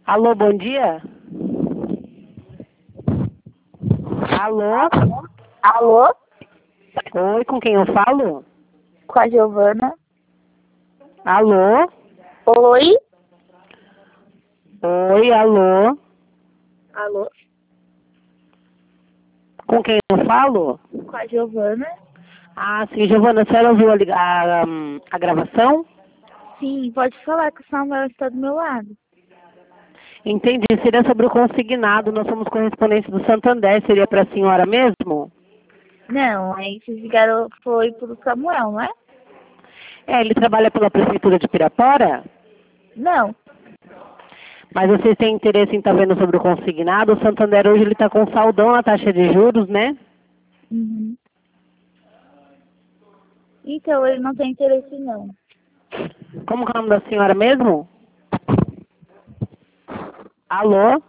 Alô, bom dia? Alô? Alô? Oi, com quem eu falo? Com a Giovana. Alô? Oi? Oi, alô? Alô? Com quem eu falo? Com a Giovana. Ah, sim, Giovana, a senhora ouviu a gravação? Sim, pode falar que o Samuel está do meu lado. Entendi, seria sobre o consignado, nós somos correspondentes do Santander, seria para a senhora mesmo? Não, aí vocês ligaram, foi pro Samuel, não é? É, ele trabalha pela Prefeitura de Pirapora? Não. Mas vocês têm interesse em estar vendo sobre o consignado? O Santander hoje ele está com saldão a taxa de juros, né? Uhum. Então, ele não tem interesse, não. Como que é o nome da senhora mesmo? Alô?